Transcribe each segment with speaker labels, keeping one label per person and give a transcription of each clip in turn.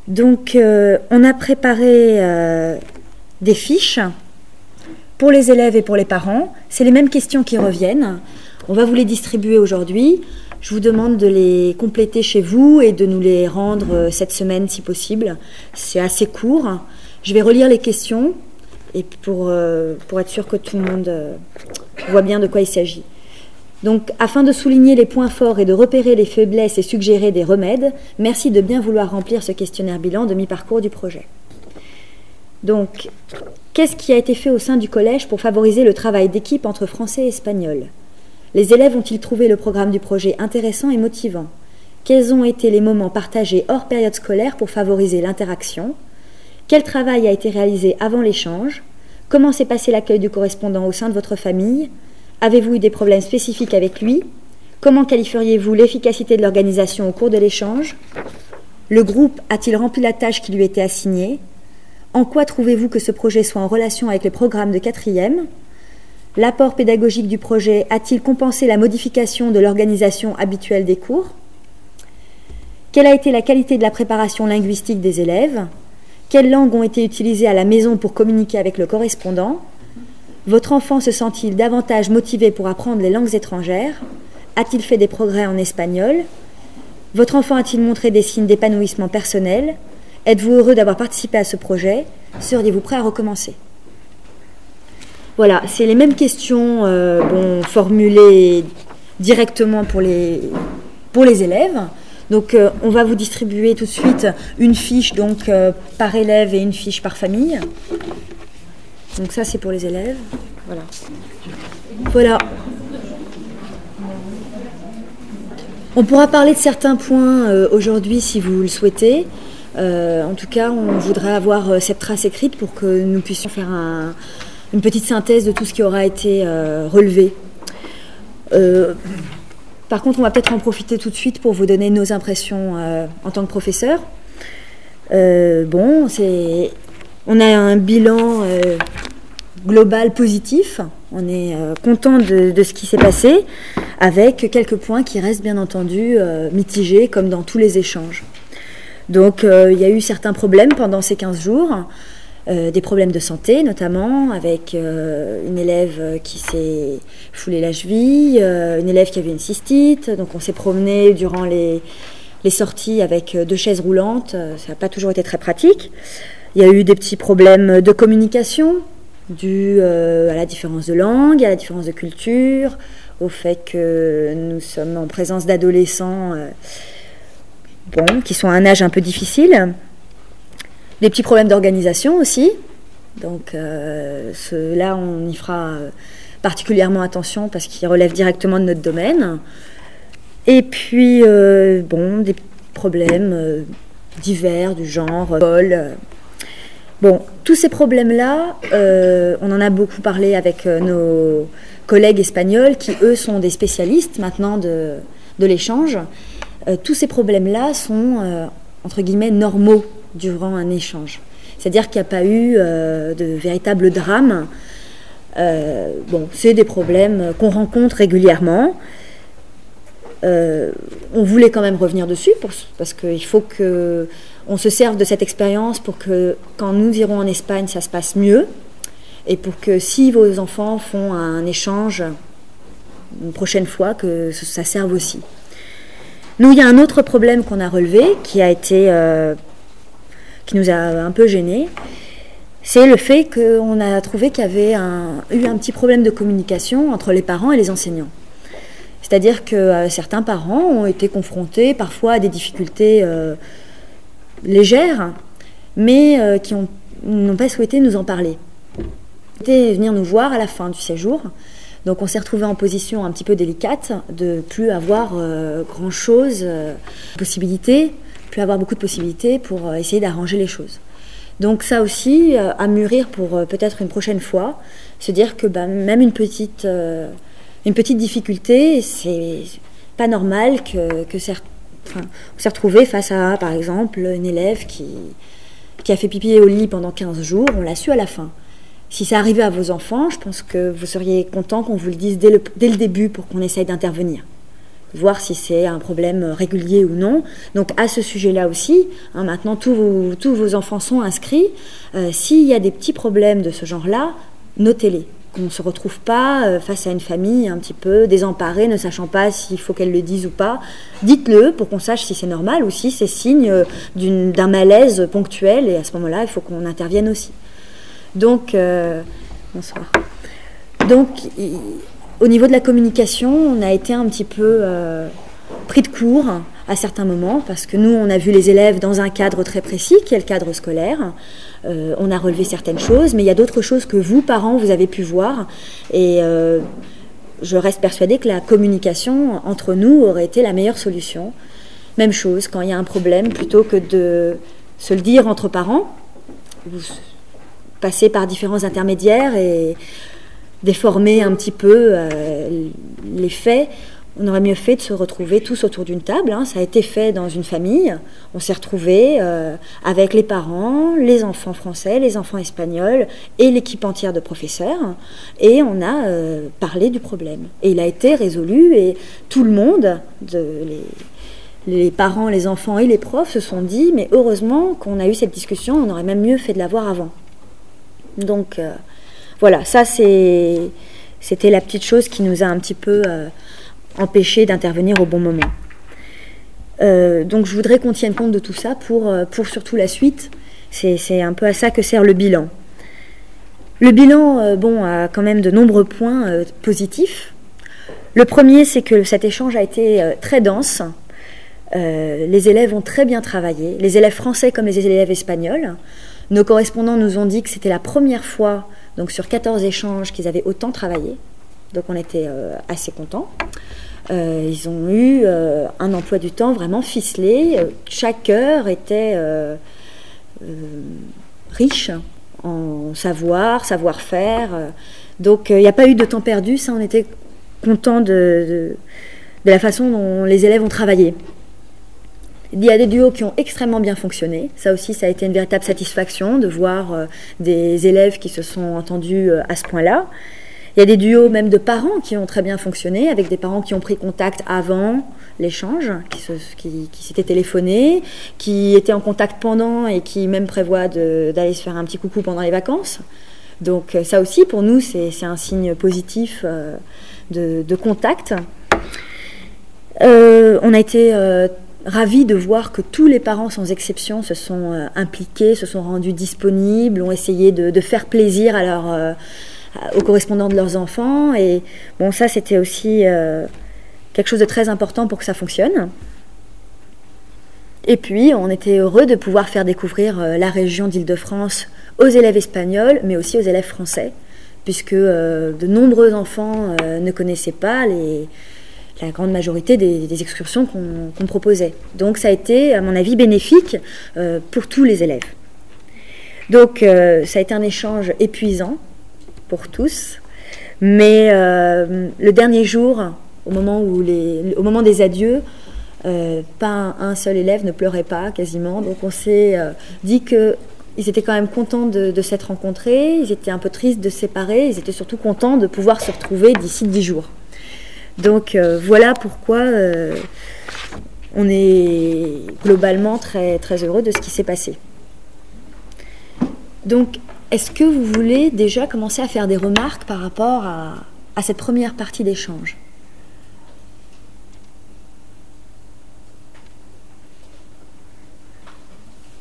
Speaker 1: Donc, on a préparé des fiches pour les élèves et pour les parents. C'est les mêmes questions qui reviennent. On va vous les distribuer aujourd'hui. Je vous demande de les compléter chez vous et de nous les rendre cette semaine si possible. C'est assez court. Je vais relire les questions et pour être sûr que tout le monde voit bien de quoi il s'agit. Donc, afin de souligner les points forts et de repérer les faiblesses et suggérer des remèdes, merci de bien vouloir remplir ce questionnaire bilan de mi-parcours du projet. Donc, qu'est-ce qui a été fait au sein du collège pour favoriser le travail d'équipe entre français et espagnol ? Les élèves ont-ils trouvé le programme du projet intéressant et motivant ? Quels ont été les moments partagés hors période scolaire pour favoriser l'interaction ? Quel travail a été réalisé avant l'échange ? Comment s'est passé l'accueil du correspondant au sein de votre famille ? Avez-vous eu des problèmes spécifiques avec lui ? Comment qualifieriez-vous l'efficacité de l'organisation au cours de l'échange ? Le groupe a-t-il rempli la tâche qui lui était assignée ? En quoi trouvez-vous que ce projet soit en relation avec le programme de 4e ? L'apport pédagogique du projet a-t-il compensé la modification de l'organisation habituelle des cours ? Quelle a été la qualité de la préparation linguistique des élèves ? Quelles langues ont été utilisées à la maison pour communiquer avec le correspondant ? Votre enfant se sent-il davantage motivé pour apprendre les langues étrangères ? A-t-il fait des progrès en espagnol ? Votre enfant a-t-il montré des signes d'épanouissement personnel ? Êtes-vous heureux d'avoir participé à ce projet ? Seriez-vous prêt à recommencer ? Voilà, c'est les mêmes questions formulées directement pour les élèves. Donc, on va vous distribuer tout de suite une fiche par élève et une fiche par famille. Donc ça, c'est pour les élèves. Voilà. On pourra parler de certains points aujourd'hui si vous le souhaitez. En tout cas, on voudrait avoir cette trace écrite pour que nous puissions faire une petite synthèse de tout ce qui aura été relevé. Par contre, on va peut-être en profiter tout de suite pour vous donner nos impressions en tant que professeur. On a un bilan global positif. On est content de ce qui s'est passé, avec quelques points qui restent bien entendu mitigés, comme dans tous les échanges. Donc, il y a eu certains problèmes pendant ces 15 jours, des problèmes de santé notamment, avec une élève qui s'est foulé la cheville, une élève qui avait une cystite. Donc, on s'est promené durant les sorties avec 2 chaises roulantes. Ça n'a pas toujours été très pratique. Il y a eu des petits problèmes de communication dus à la différence de langue, à la différence de culture, au fait que nous sommes en présence d'adolescents qui sont à un âge un peu difficile. Des petits problèmes d'organisation aussi. Donc là, on y fera particulièrement attention parce qu'ils relèvent directement de notre domaine. Et puis, des problèmes divers du genre vol. Tous ces problèmes-là, on en a beaucoup parlé avec nos collègues espagnols qui, eux, sont des spécialistes maintenant de l'échange. Tous ces problèmes-là sont, entre guillemets, normaux durant un échange. C'est-à-dire qu'il n'y a pas eu de véritable drame. C'est des problèmes qu'on rencontre régulièrement. On voulait quand même revenir dessus parce qu'il faut qu'on se serve de cette expérience pour que quand nous irons en Espagne, ça se passe mieux et pour que si vos enfants font un échange une prochaine fois, que ça serve aussi. Nous, il y a un autre problème qu'on a relevé qui nous a un peu gênés. C'est le fait qu'on a trouvé qu'il y avait eu un petit problème de communication entre les parents et les enseignants. C'est-à-dire que certains parents ont été confrontés parfois à des difficultés légères, mais qui n'ont pas souhaité nous en parler. Ils ont venir nous voir à la fin du séjour. Donc on s'est retrouvés en position un petit peu délicate de plus avoir grand-chose, plus avoir beaucoup de possibilités pour essayer d'arranger les choses. Donc ça aussi, à mûrir pour peut-être une prochaine fois, se dire que même une petite difficulté, c'est pas normal on s'est retrouvé face à, par exemple, une élève qui a fait pipi au lit pendant 15 jours, on l'a su à la fin. Si ça arrivait à vos enfants, je pense que vous seriez content qu'on vous le dise dès le début pour qu'on essaye d'intervenir. voir si c'est un problème régulier ou non. Donc à ce sujet-là aussi, maintenant tous vos enfants sont inscrits. S'il y a des petits problèmes de ce genre-là, notez-les. Qu'on ne se retrouve pas face à une famille un petit peu désemparée, ne sachant pas s'il faut qu'elle le dise ou pas. Dites-le pour qu'on sache si c'est normal ou si c'est signe d'un malaise ponctuel, et à ce moment-là, il faut qu'on intervienne aussi. Donc, bonsoir. Donc, au niveau de la communication, on a été un petit peu pris de court à certains moments, parce que nous, on a vu les élèves dans un cadre très précis, qui est le cadre scolaire. On a relevé certaines choses, mais il y a d'autres choses que vous, parents, vous avez pu voir. Et je reste persuadée que la communication entre nous aurait été la meilleure solution. Même chose, quand il y a un problème, plutôt que de se le dire entre parents, vous passez par différents intermédiaires et déformer un petit peu les faits. On aurait mieux fait de se retrouver tous autour d'une table. Ça a été fait dans une famille. On s'est retrouvés avec les parents, les enfants français, les enfants espagnols et l'équipe entière de professeurs. Et on a parlé du problème. Et il a été résolu. Et tout le monde, les parents, les enfants et les profs se sont dit, mais heureusement qu'on a eu cette discussion, on aurait même mieux fait de l'avoir avant. Donc voilà, ça c'était la petite chose qui nous a un petit peu empêché d'intervenir au bon moment. Donc je voudrais qu'on tienne compte de tout ça pour surtout la suite. C'est un peu à ça que sert le bilan. Le bilan a quand même de nombreux points positifs. Le premier, c'est que cet échange a été très dense. Les élèves ont très bien travaillé, les élèves français comme les élèves espagnols. Nos correspondants nous ont dit que c'était la première fois, donc sur 14 échanges, qu'ils avaient autant travaillé. Donc on était assez contents. Ils ont eu un emploi du temps vraiment ficelé. Chaque heure était riche en savoir-faire. Donc il n'y a pas eu de temps perdu. Ça, on était contents de la façon dont les élèves ont travaillé. Il y a des duos qui ont extrêmement bien fonctionné. Ça aussi, ça a été une véritable satisfaction de voir des élèves qui se sont entendus à ce point-là. Il y a des duos même de parents qui ont très bien fonctionné, avec des parents qui ont pris contact avant l'échange, qui s'étaient téléphonés, qui étaient en contact pendant et qui même prévoient d'aller se faire un petit coucou pendant les vacances. Donc ça aussi, pour nous, c'est un signe positif de contact. On a été ravis de voir que tous les parents, sans exception, se sont impliqués, se sont rendus disponibles, ont essayé de faire plaisir aux correspondants de leurs enfants. Et bon, ça, c'était aussi quelque chose de très important pour que ça fonctionne. Et puis, on était heureux de pouvoir faire découvrir la région d'Île-de-France aux élèves espagnols, mais aussi aux élèves français, puisque de nombreux enfants ne connaissaient pas la grande majorité des excursions qu'on proposait. Donc ça a été, à mon avis, bénéfique pour tous les élèves. Donc ça a été un échange épuisant pour tous, mais le dernier jour, au moment des adieux, pas un seul élève ne pleurait pas quasiment. Donc on s'est dit qu'ils étaient quand même contents de s'être rencontrés, ils étaient un peu tristes de se séparer, ils étaient surtout contents de pouvoir se retrouver d'ici 10 jours. Donc voilà pourquoi on est globalement très, très heureux de ce qui s'est passé. Donc, est-ce que vous voulez déjà commencer à faire des remarques par rapport à cette première partie d'échange ? Oui ?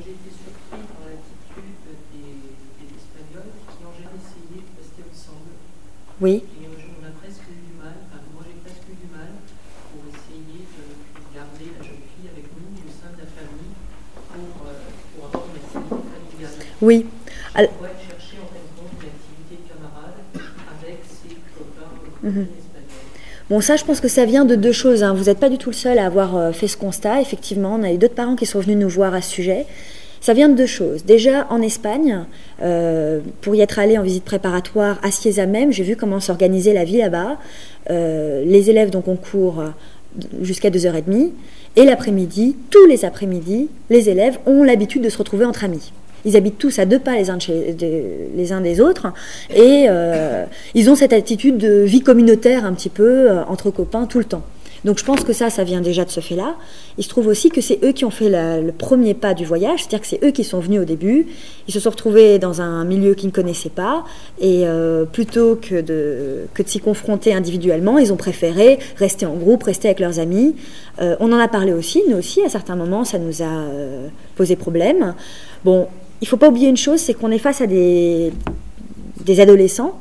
Speaker 1: Oui.
Speaker 2: Et on a presque eu du mal, moi j'ai presque eu du mal pour essayer de garder la jeune fille avec nous au sein de la famille pour avoir une activité familiale.
Speaker 1: Oui.
Speaker 2: On pourrait chercher en fin de compte une activité de camarade avec ses copains espagnols.
Speaker 1: Bon, ça, je pense que ça vient de deux choses. Vous n'êtes pas du tout le seul à avoir fait ce constat. Effectivement, on a eu d'autres parents qui sont venus nous voir à ce sujet. Ça vient de deux choses. Déjà, en Espagne, pour y être allé en visite préparatoire à Cieza même, j'ai vu comment s'organisait la vie là-bas. Les élèves donc ont cours jusqu'à 2h30 et l'après-midi, tous les après-midi, les élèves ont l'habitude de se retrouver entre amis. Ils habitent tous à 2 pas les uns des autres, et ils ont cette attitude de vie communautaire un petit peu entre copains tout le temps. Donc je pense que ça vient déjà de ce fait-là. Il se trouve aussi que c'est eux qui ont fait le premier pas du voyage, c'est-à-dire que c'est eux qui sont venus au début. Ils se sont retrouvés dans un milieu qu'ils ne connaissaient pas, et plutôt que de s'y confronter individuellement, ils ont préféré rester en groupe, rester avec leurs amis. On en a parlé aussi, nous aussi, à certains moments, ça nous a posé problème. Bon, il ne faut pas oublier une chose, c'est qu'on est face à des adolescents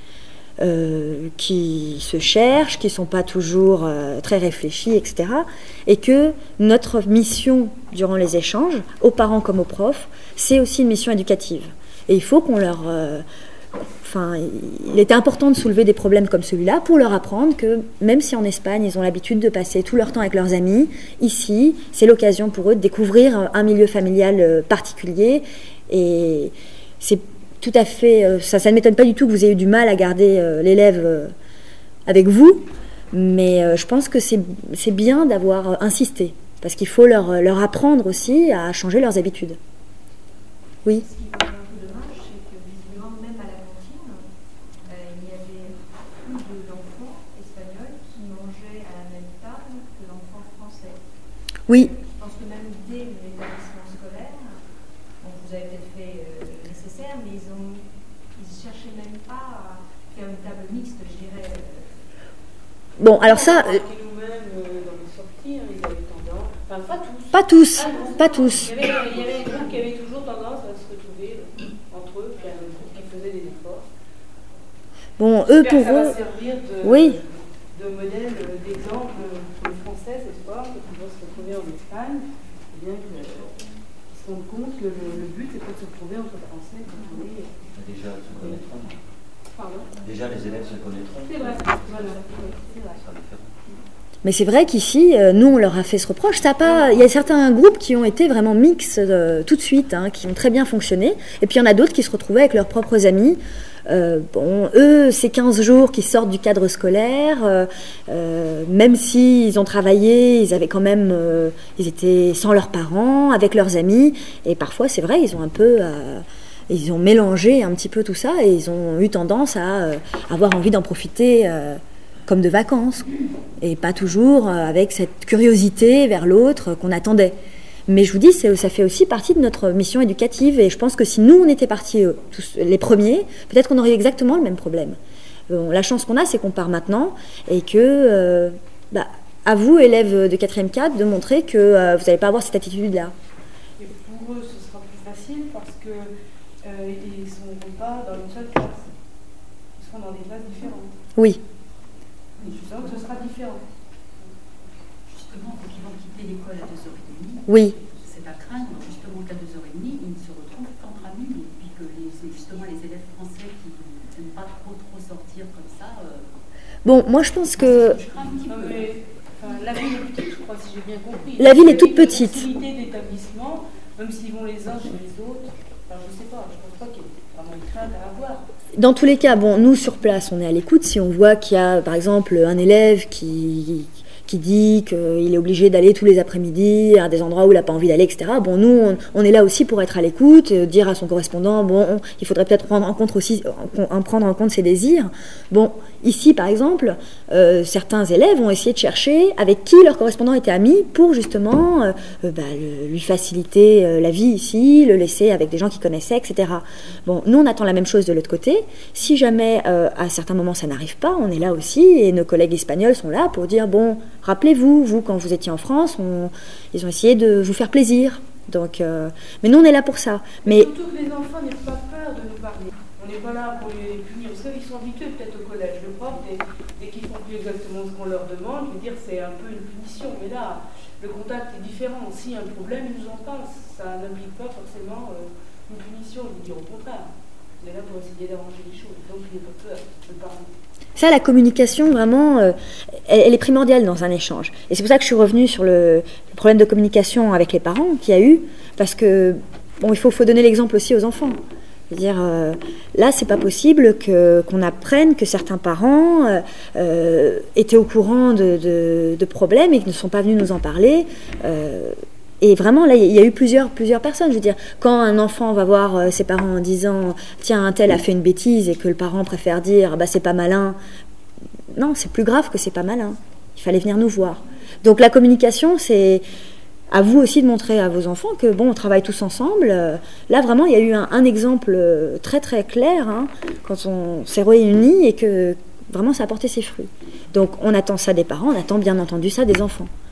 Speaker 1: qui se cherchent, qui ne sont pas toujours très réfléchis, etc. Et que notre mission durant les échanges, aux parents comme aux profs, c'est aussi une mission éducative. Et il faut qu'on leur... il était important de soulever des problèmes comme celui-là pour leur apprendre que même si en Espagne, ils ont l'habitude de passer tout leur temps avec leurs amis, ici, c'est l'occasion pour eux de découvrir un milieu familial particulier. Et c'est tout à fait, ça ne m'étonne pas du tout que vous ayez eu du mal à garder l'élève avec vous, mais je pense que c'est bien d'avoir insisté, parce qu'il faut leur apprendre aussi à changer leurs habitudes. Oui.
Speaker 3: Ce qui est un peu dommage, c'est que visiblement, même à la cantine, il y avait plus d'enfants espagnols qui mangeaient à la même table que l'enfant français.
Speaker 1: Oui.
Speaker 3: Je pense que même dès l'établissement scolaire, bon, vous avez peut-être fait le nécessaire, mais ils ne cherchaient même pas à faire une table mixte, je dirais.
Speaker 1: Bon, alors ça...
Speaker 2: Nous-mêmes, dans les sorties, ils avaient tendance... Enfin, pas tous.
Speaker 1: Pas tous,
Speaker 2: Ah, non,
Speaker 1: pas tous.
Speaker 2: Il y avait des groupes qui avaient toujours tendance à se retrouver entre eux, puis il y avait un groupe qui faisait des efforts.
Speaker 1: Bon, eux, pour
Speaker 2: ça va
Speaker 1: eux...
Speaker 2: servir
Speaker 1: Oui.
Speaker 2: de modèle, d'exemple pour les Français cette fois, quand ils vont se retrouver en Espagne, eh bien qu'ils se rendent compte que le but, c'est pas de se retrouver entre Français quand on est...
Speaker 4: Déjà, ils se connaîtront.
Speaker 2: Pardon ?
Speaker 4: Déjà, les élèves se connaîtront.
Speaker 2: C'est vrai, voilà, c'est vrai.
Speaker 4: Ça sera différent.
Speaker 1: Mais c'est vrai qu'ici, nous, on leur a fait ce reproche. Il y a certains groupes qui ont été vraiment mix tout de suite, qui ont très bien fonctionné. Et puis, il y en a d'autres qui se retrouvaient avec leurs propres amis. Eux, c'est 15 jours qui sortent du cadre scolaire. Même s'ils ont travaillé, ils avaient quand même... ils étaient sans leurs parents, avec leurs amis. Et parfois, c'est vrai, ils ont un peu... ils ont mélangé un petit peu tout ça et ils ont eu tendance à avoir envie d'en profiter comme de vacances, et pas toujours avec cette curiosité vers l'autre qu'on attendait. Mais je vous dis, ça fait aussi partie de notre mission éducative, et je pense que si nous, on était partis tous les premiers, peut-être qu'on aurait exactement le même problème. La chance qu'on a, c'est qu'on part maintenant, et que, à vous, élèves de 4e 4, de montrer que vous n'allez pas avoir cette attitude-là.
Speaker 2: Et pour eux, ce sera plus facile parce que ils ne seront pas dans une seule classe. Ils seront dans des classes différentes.
Speaker 1: Oui.
Speaker 2: Donc ce sera différent.
Speaker 5: Justement, quand ils vont quitter l'école à 2h30,
Speaker 1: Oui.
Speaker 5: c'est à craindre justement qu'à 2h30, ils ne se retrouvent qu'entre amis, et puis que justement les élèves français qui n'aiment pas trop sortir comme ça.
Speaker 1: Bon, moi je pense que...
Speaker 5: Je crains un petit
Speaker 2: Non,
Speaker 5: peu.
Speaker 2: mais, la ville est petite, je crois, si j'ai bien compris.
Speaker 1: La ville est toute petite.
Speaker 2: Il y a une proximité d'établissement, même s'ils vont les uns chez les autres. Enfin, je ne sais pas, je ne pense pas qu'il y ait vraiment une crainte à avoir.
Speaker 1: Dans tous les cas, bon, nous sur place, on est à l'écoute. Si on voit qu'il y a, par exemple, un élève qui dit qu'il est obligé d'aller tous les après-midi à des endroits où il n'a pas envie d'aller, etc. Bon, nous, on est là aussi pour être à l'écoute, dire à son correspondant, bon, il faudrait peut-être prendre en compte ses désirs. Bon, ici, par exemple, certains élèves ont essayé de chercher avec qui leur correspondant était ami pour justement lui faciliter la vie ici, le laisser avec des gens qu'il connaissait, etc. Bon, nous, on attend la même chose de l'autre côté. Si jamais, à certains moments, ça n'arrive pas, on est là aussi, et nos collègues espagnols sont là pour dire, bon, rappelez-vous, vous, quand vous étiez en France, ils ont essayé de vous faire plaisir. Donc, mais nous, on est là pour ça. Mais
Speaker 2: surtout que les enfants n'aient pas peur de nous parler. On n'est pas là pour les punir. Parce qu'ils sont habitués peut-être au collège. Le prof, dès qu'ils font plus exactement ce qu'on leur demande, je veux dire, c'est un peu une punition. Mais là, le contact est différent. S'il y a un problème, ils nous en parlent. Ça n'implique pas forcément une punition. Je veux dire, au contraire. On est là pour essayer d'arranger les choses. Donc, il n'y a pas peur de parler.
Speaker 1: ça, la communication, vraiment, elle est primordiale dans un échange. Et c'est pour ça que je suis revenue sur le problème de communication avec les parents qu'il y a eu, parce que, bon, il faut donner l'exemple aussi aux enfants. C'est-à-dire, là, c'est pas possible qu'on apprenne que certains parents étaient au courant de problèmes et qu'ils ne sont pas venus nous en parler. Et vraiment, là, il y a eu plusieurs personnes. Je veux dire, quand un enfant va voir ses parents en disant « Tiens, un tel a fait une bêtise » et que le parent préfère dire « Bah, c'est pas malin », non, c'est plus grave que c'est pas malin. Il fallait venir nous voir. Donc la communication, c'est à vous aussi de montrer à vos enfants que, bon, on travaille tous ensemble. Là, vraiment, il y a eu un exemple très, très clair, hein, quand on s'est réunis et que, vraiment, ça a porté ses fruits. Donc, on attend ça des parents, on attend bien entendu ça des enfants.